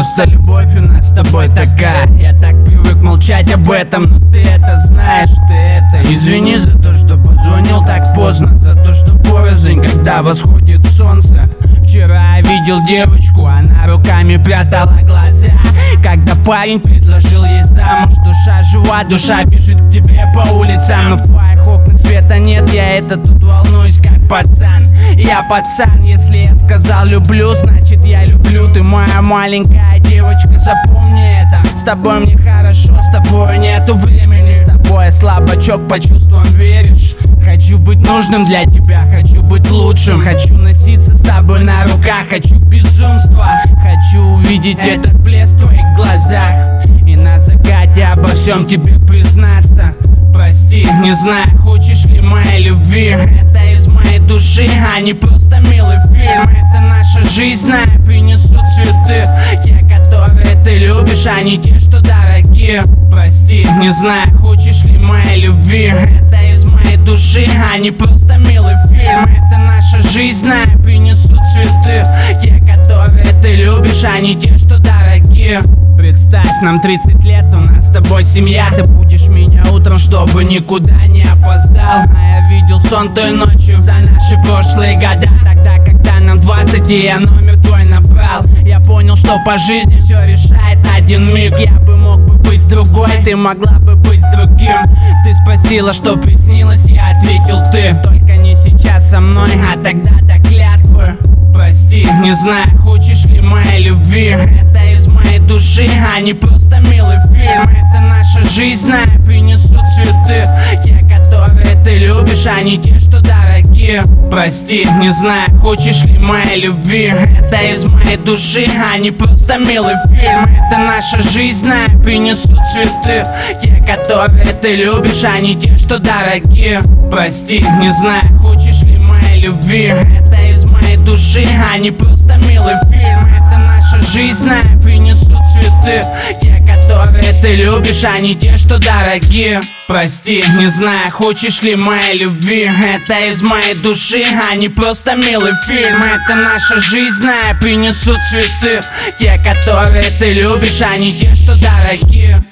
Просто любовь у нас с тобой такая. Я так привык молчать об этом, но ты это знаешь, ты это. Извини за то, что позвонил так поздно, за то, что порознь, когда восходит солнце. Вчера я видел девочку, она руками прятала глаза, когда парень предложил ей замуж. Душа жива, душа бежит к тебе по улицам, но в твоих окнах света нет. Я это тут волнуюсь как пацан. Я пацан, если я сказал люблю, значит я люблю. Ты моя маленькая девочка, запомни это. С тобой мне хорошо, с тобой нету времени. С тобой я слабачок, по чувствам веришь. Хочу быть нужным для тебя, хочу быть лучшим. Хочу носиться с тобой на руках, хочу безумства. Хочу увидеть этот блеск в твоих глазах и на закате обо всем тебе признаться. Прости, не знаю, хочешь ли моей любви. Это из моей души, а не просто милый фильм. Это наша жизнь, знаю, принесут цветы, те, которые ты любишь, а не те, что дорогие. Прости, не знаю, хочешь ли моей любви. Это из моей души, а не просто милый фильм. Это наша жизнь, знаю, принесут цветы, те, которые ты любишь, а не те, что дорогие. Представь, нам 30 лет, у нас с тобой семья. Ты будешь меня утром, чтобы никуда не опоздал. А я видел сон той ночью за наши прошлые года. Тогда, когда нам 20, и я номер твой набрал. Я понял, что по жизни все решает один миг. Я бы мог бы быть с другой, ты могла бы быть с другим. Ты спросила, что приснилось, я ответил ты. Только не сейчас со мной, а тогда до клятвы. Прости, не знаю, хочешь ли моей любви. Это из моей души, а не просто милый фильм. Это наша жизнь, знаю, принесут цветы, те, которые ты любишь, а не те, что дорогие. Прости, не знаю, хочешь ли моей любви. Это из моей души, а не просто милый фильм. Это наша жизнь, знаю, принесут цветы, те, которые ты любишь, а не те, что дорогие. Прости, не знаю, хочешь ли моей любви. Это из моей души, а не просто милый фильм. Это наша жизнь, знаю, принесут цветы, те, которые ты любишь, а не те, что дорогие. Прости, не знаю, хочешь ли моей любви. Это из моей души, а не просто милый фильм. Это наша жизнь, знаю, принесут цветы, те, которые ты любишь, а не те, что дорогие.